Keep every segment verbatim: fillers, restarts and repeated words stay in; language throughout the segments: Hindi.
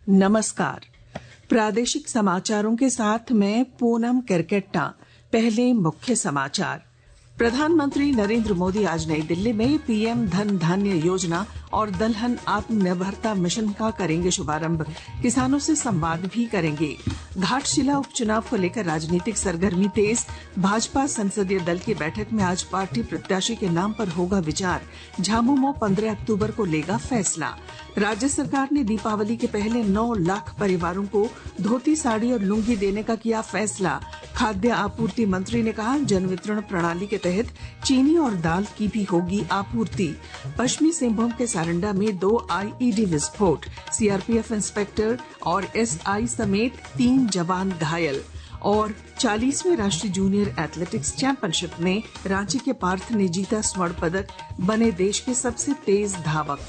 नमस्कार। प्रादेशिक समाचारों के साथ मैं पूनम केरकेट्टा। पहले मुख्य समाचार। प्रधानमंत्री नरेंद्र मोदी आज नई दिल्ली में पीएम धन धान्य योजना और दलहन आत्मनिर्भरता मिशन का करेंगे शुभारंभ। किसानों से संवाद भी करेंगे। घाटशिला उपचुनाव को लेकर राजनीतिक सरगर्मी तेज। भाजपा संसदीय दल की बैठक में आज पार्टी प्रत्याशी के नाम पर होगा विचार। झामुमो पंद्रह अक्टूबर को लेगा फैसला। राज्य सरकार ने दीपावली के पहले नौ लाख परिवारों को धोती, साड़ी और लुंगी देने का किया फैसला। खाद्य आपूर्ति मंत्री ने कहा, जन वितरण प्रणाली के तहत चीनी और दाल की भी होगी आपूर्ति। पश्चिमी सिंहभूम के सारंडा में दो आईईडी विस्फोट। सीआरपीएफ इंस्पेक्टर और एसआई समेत तीन जवान घायल। और चालीसवें राष्ट्रीय जूनियर एथलेटिक्स चैंपियनशिप में रांची के पार्थ ने जीता स्वर्ण पदक, बने देश के सबसे तेज धावक।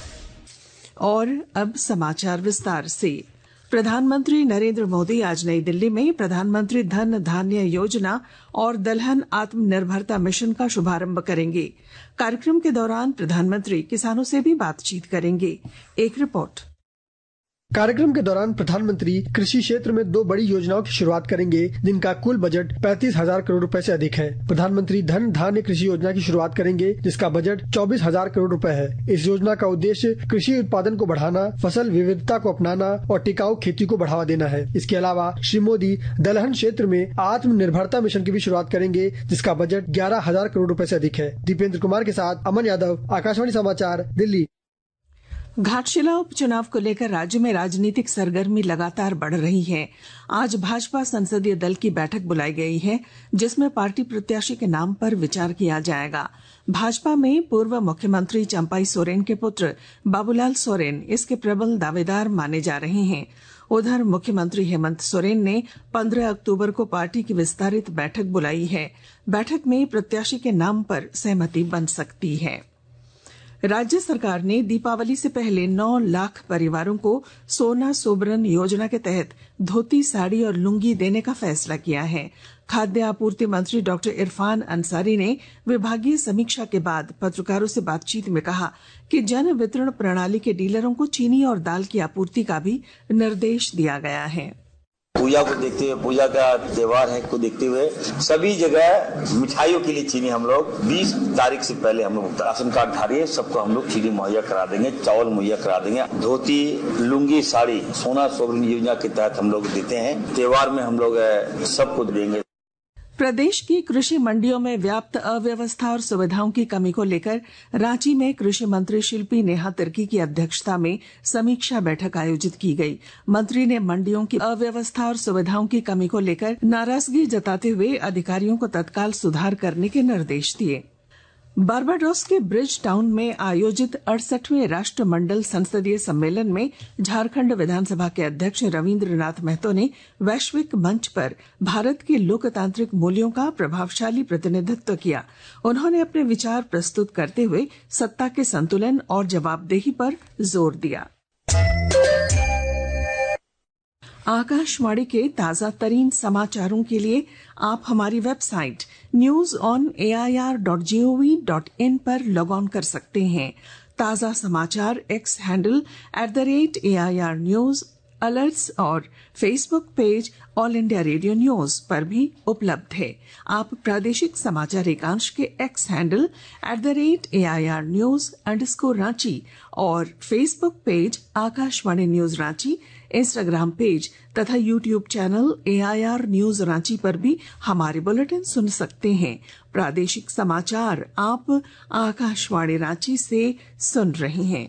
और अब समाचार विस्तार से। प्रधानमंत्री नरेंद्र मोदी आज नई दिल्ली में प्रधानमंत्री धन धान्य योजना और दलहन आत्मनिर्भरता मिशन का शुभारंभ करेंगे। कार्यक्रम के दौरान प्रधानमंत्री किसानों से भी बातचीत करेंगे। एक रिपोर्ट। कार्यक्रम के दौरान प्रधानमंत्री कृषि क्षेत्र में दो बड़ी योजनाओं की शुरुआत करेंगे, जिनका कुल बजट पैंतीस हजार करोड़ रुपए से अधिक है। प्रधानमंत्री धन धान्य कृषि योजना की शुरुआत करेंगे, जिसका बजट चौबीस हजार करोड़ रुपए है। इस योजना का उद्देश्य कृषि उत्पादन को बढ़ाना, फसल विविधता को अपनाना और टिकाऊ खेती को बढ़ावा देना है। इसके अलावा श्री मोदी दलहन क्षेत्र में आत्मनिर्भरता मिशन की भी शुरुआत करेंगे, जिसका बजट ग्यारह हजार करोड़ रुपए से अधिक है। दीपेंद्र कुमार के साथ अमन यादव, आकाशवाणी समाचार, दिल्ली। घाटशिला उपचुनाव को लेकर राज्य में राजनीतिक सरगर्मी लगातार बढ़ रही है। आज भाजपा संसदीय दल की बैठक बुलाई गई है, जिसमें पार्टी प्रत्याशी के नाम पर विचार किया जाएगा। भाजपा में पूर्व मुख्यमंत्री चंपाई सोरेन के पुत्र बाबूलाल सोरेन इसके प्रबल दावेदार माने जा रहे हैं। उधर मुख्यमंत्री हेमंत सोरेन ने पंद्रह अक्टूबर को पार्टी की विस्तारित बैठक बुलाई है। बैठक में प्रत्याशी के नाम पर सहमति बन सकती है। राज्य सरकार ने दीपावली से पहले नौ लाख परिवारों को सोना सोबरन योजना के तहत धोती, साड़ी और लुंगी देने का फैसला किया है। खाद्य आपूर्ति मंत्री डॉक्टर इरफान अंसारी ने विभागीय समीक्षा के बाद पत्रकारों से बातचीत में कहा कि जन वितरण प्रणाली के डीलरों को चीनी और दाल की आपूर्ति का भी निर्देश दिया गया है। पूजा को देखते हुए, पूजा का त्योहार है को देखते हुए सभी जगह मिठाइयों के लिए चीनी हम लोग बीस तारीख से पहले हम लोग राशन कार्ड धारी सबको हम लोग चीनी मुहैया करा देंगे, चावल मुहैया करा देंगे। धोती, लुंगी, साड़ी सोना सोबरन योजना के तहत हम लोग देते हैं। त्योहार में हम लोग सबको देंगे। प्रदेश की कृषि मंडियों में व्याप्त अव्यवस्था और सुविधाओं की कमी को लेकर रांची में कृषि मंत्री शिल्पी नेहा तिर्की की अध्यक्षता में समीक्षा बैठक आयोजित की गई। मंत्री ने मंडियों की अव्यवस्था और सुविधाओं की कमी को लेकर नाराजगी जताते हुए अधिकारियों को तत्काल सुधार करने के निर्देश दिए। बारबाडोस के ब्रिज टाउन में आयोजित अड़सठवें राष्ट्रमंडल संसदीय सम्मेलन में झारखंड विधानसभा के अध्यक्ष रविन्द्र नाथ महतो ने वैश्विक मंच पर भारत के लोकतांत्रिक मूल्यों का प्रभावशाली प्रतिनिधित्व किया। उन्होंने अपने विचार प्रस्तुत करते हुए सत्ता के संतुलन और जवाबदेही पर जोर दिया। आकाशवाणी के ताजा तरीन समाचारों के लिए आप हमारी website news on A I R dot G O V dot in पर लॉग ऑन कर सकते हैं। ताजा समाचार X handle at the rate A I R news, alerts और Facebook page All India Radio news पर भी उपलब्ध है। आप प्रादेशिक समाचार एकांश के X handle at the rate A I R news underscore Ranchi और Facebook page Akashvani news Ranchi, Instagram page तथा YouTube channel A I R news Ranchi पर भी हमारे बुलेटिन सुन सकते हैं। प्रादेशिक समाचार आप आकाशवाणी रांची से सुन रहे हैं।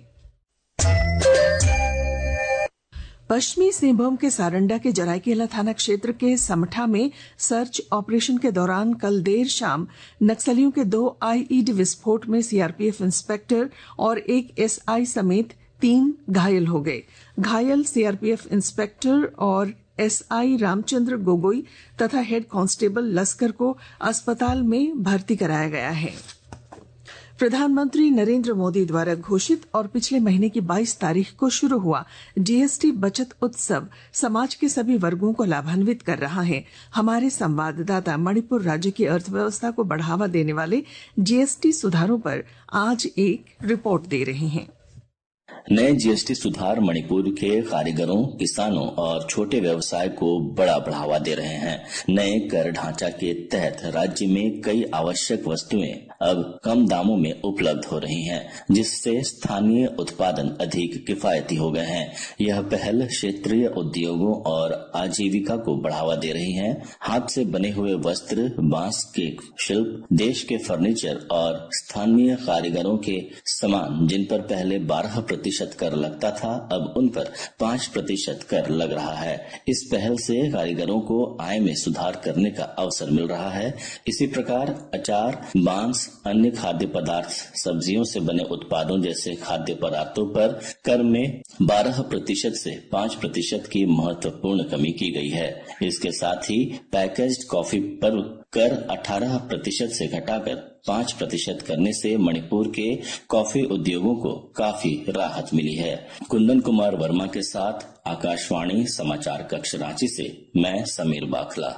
पश्चिमी सिंहभूम के सारंडा के जराईकेला थाना क्षेत्र के समठा में सर्च ऑपरेशन के दौरान कल देर शाम नक्सलियों के दो आईईडी विस्फोट में सीआरपीएफ इंस्पेक्टर और एक एसआई समेत तीन घायल हो गए। घायल सीआरपीएफ इंस्पेक्टर और एसआई रामचंद्र गोगोई तथा हेड कांस्टेबल लस्कर को अस्पताल में भर्ती कराया गया है। प्रधानमंत्री नरेंद्र मोदी द्वारा घोषित और पिछले महीने की बाईस तारीख को शुरू हुआ जीएसटी बचत उत्सव समाज के सभी वर्गों को लाभान्वित कर रहा है। हमारे संवाददाता मणिपुर राज्य की अर्थव्यवस्था को बढ़ावा देने वाले जीएसटी सुधारों पर आज एक रिपोर्ट दे रहे हैं। नए जीएसटी सुधार मणिपुर के कारीगरों, किसानों और छोटे व्यवसाय को बड़ा बढ़ावा दे रहे हैं। नए कर ढांचा के तहत राज्य में कई आवश्यक वस्तुएं अब कम दामों में उपलब्ध हो रही हैं, जिससे स्थानीय उत्पादन अधिक किफायती हो गए हैं। यह पहल क्षेत्रीय उद्योगों और आजीविका को बढ़ावा दे रही है। हाथ से बने हुए वस्त्र, बांस के शिल्प, देश के फर्नीचर और स्थानीय कारीगरों के सामान जिन पर पहले बारह प्रतिशत कर लगता था, अब उन पर पांच प्रतिशत कर लग रहा है। इस पहल से कारीगरों को आय में सुधार करने का अवसर मिल रहा है। इसी प्रकार अचार, बांस, अन्य खाद्य पदार्थ, सब्जियों से बने उत्पादों जैसे खाद्य पदार्थों पर कर में बारह प्रतिशत से पांच प्रतिशत की महत्वपूर्ण कमी की गई है। इसके साथ ही पैकेज्ड कॉफी पर कर अठारह प्रतिशत से घटाकर पांच प्रतिशत करने से मणिपुर के कॉफी उद्योगों को काफी राहत मिली है। कुंदन कुमार वर्मा के साथ आकाशवाणी समाचार कक्ष रांची से मैं समीर बाखला।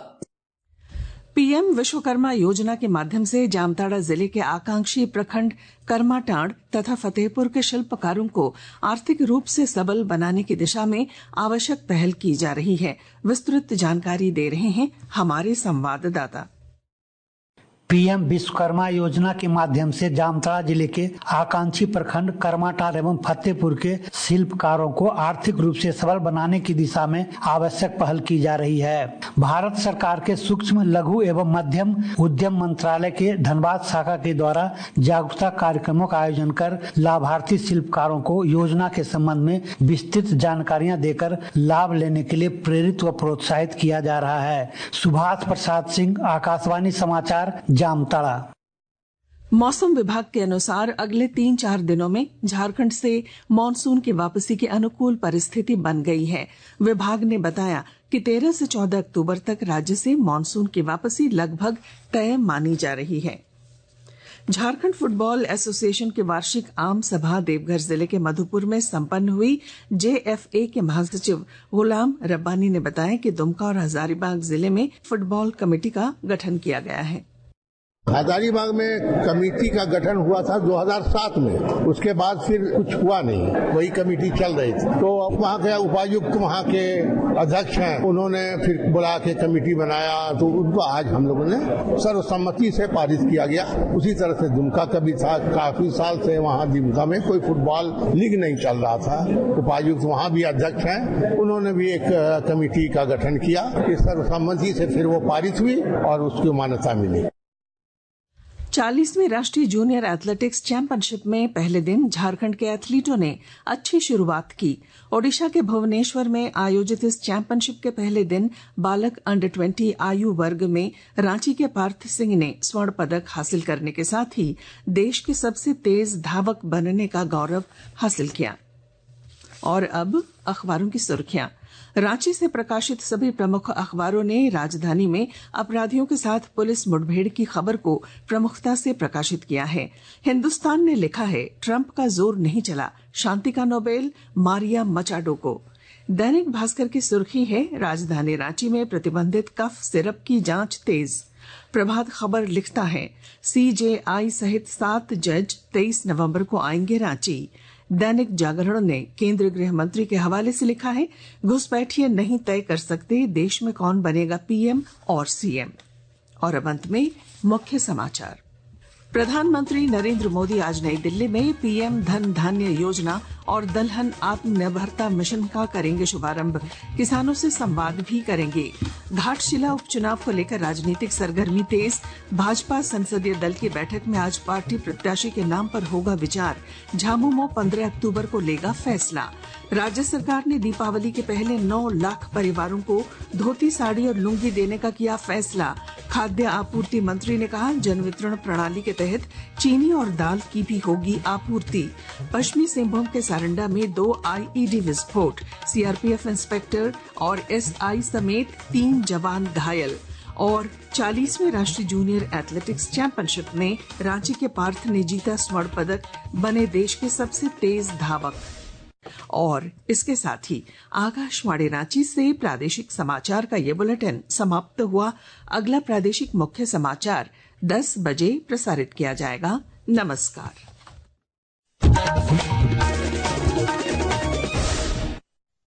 पीएम विश्वकर्मा योजना के माध्यम से जामताड़ा जिले के आकांक्षी प्रखंड करमाटांड़ तथा फतेहपुर के शिल्पकारों को आर्थिक रूप से सबल बनाने की दिशा में आवश्यक पहल की जा रही है। विस्तृत जानकारी दे रहे हैं हमारे संवाददाता। पीएम विश्वकर्मा योजना के माध्यम से जामताड़ा जिले के आकांक्षी प्रखंड करमाटांड़ एवं फतेहपुर के शिल्पकारों को आर्थिक रूप से सबल बनाने की दिशा में आवश्यक पहल की जा रही है। भारत सरकार के सूक्ष्म, लघु एवं मध्यम उद्यम मंत्रालय के धनबाद शाखा के द्वारा जागरूकता कार्यक्रमों का आयोजन कर लाभार्थी शिल्पकारों को योजना के संबंध में विस्तृत जानकारियां देकर लाभ लेने के लिए प्रेरित व प्रोत्साहित किया जा रहा है। सुभाष प्रसाद सिंह, आकाशवाणी समाचार, जामताड़ा। मौसम विभाग के अनुसार अगले तीन चार दिनों में झारखंड से मानसून की वापसी की अनुकूल परिस्थिति बन गई है। विभाग ने बताया कि तेरह से चौदह अक्टूबर तक राज्य से मानसून की वापसी लगभग तय मानी जा रही है। झारखंड फुटबॉल एसोसिएशन की वार्षिक आम सभा देवघर जिले के मधुपुर में संपन्न हुई। जेएफए के महासचिव गुलाम रब्बानी ने बताया कि दुमका और हजारीबाग जिले में फुटबॉल कमेटी का गठन किया गया है। हजारीबाग में कमेटी का गठन हुआ था दो हज़ार सात में, उसके बाद फिर कुछ हुआ नहीं, वही कमेटी चल रही थी। तो वहाँ के उपायुक्त वहाँ के अध्यक्ष हैं, उन्होंने फिर बुला के कमेटी बनाया, तो उनको आज हम लोगों ने सर्वसम्मति से पारित किया गया। उसी तरह से दुमका का भी था, काफी साल से वहाँ दुमका में कोई फुटबॉल लीग नहीं चल रहा था। उपायुक्त वहाँ भी अध्यक्ष हैं, उन्होंने भी एक कमेटी का गठन किया। इस सर्वसम्मति से फिर वो पारित हुई और उसको मान्यता मिली। चालीसवीं राष्ट्रीय जूनियर एथलेटिक्स चैंपियनशिप में पहले दिन झारखंड के एथलीटों ने अच्छी शुरुआत की। ओडिशा के भुवनेश्वर में आयोजित इस चैंपियनशिप के पहले दिन बालक अंडर ट्वेंटी आयु वर्ग में रांची के पार्थ सिंह ने स्वर्ण पदक हासिल करने के साथ ही देश के सबसे तेज धावक बनने का गौरव हासिल किया। और अब अखबारों की सुर्खियां। रांची से प्रकाशित सभी प्रमुख अखबारों ने राजधानी में अपराधियों के साथ पुलिस मुठभेड़ की खबर को प्रमुखता से प्रकाशित किया है। हिंदुस्तान ने लिखा है, ट्रंप का जोर नहीं चला, शांति का नोबेल मारिया मचाडो को। दैनिक भास्कर की सुर्खी है, राजधानी रांची में प्रतिबंधित कफ सिरप की जांच तेज। प्रभात खबर लिखता है, सीजेआई सहित सात जज तेईस नवंबर को आएंगे रांची। दैनिक जागरण ने केंद्रीय गृह मंत्री के हवाले से लिखा है, घुसपैठिए नहीं तय कर सकते देश में कौन बनेगा पीएम और सीएम। और अब अंत में मुख्य समाचार। प्रधानमंत्री नरेंद्र मोदी आज नई दिल्ली में पीएम धन धान्य योजना और दलहन आत्मनिर्भरता मिशन का करेंगे शुभारंभ। किसानों से संवाद भी करेंगे। घाटशिला उपचुनाव को लेकर राजनीतिक सरगर्मी तेज। भाजपा संसदीय दल की बैठक में आज पार्टी प्रत्याशी के नाम पर होगा विचार। झामुमो पंद्रह अक्टूबर को लेगा फैसला। राज्य सरकार ने दीपावली के पहले नौ लाख परिवारों को धोती, साड़ी और लुंगी देने का किया फैसला। खाद्य आपूर्ति मंत्री ने कहा, जन वितरण प्रणाली के तहत चीनी और दाल की भी होगी आपूर्ति। पश्चिमी सिंहभूम के सारंडा में दो आईईडी विस्फोट, सीआरपीएफ इंस्पेक्टर और एसआई समेत तीन जवान घायल। और चालीसवें राष्ट्रीय जूनियर एथलेटिक्स चैंपियनशिप में रांची के पार्थ ने जीता स्वर्ण पदक, बने देश के सबसे तेज धावक। और इसके साथ ही आकाशवाणी रांची से प्रादेशिक समाचार का ये बुलेटिन समाप्त हुआ। अगला प्रादेशिक मुख्य समाचार दस बजे प्रसारित किया जाएगा। नमस्कार।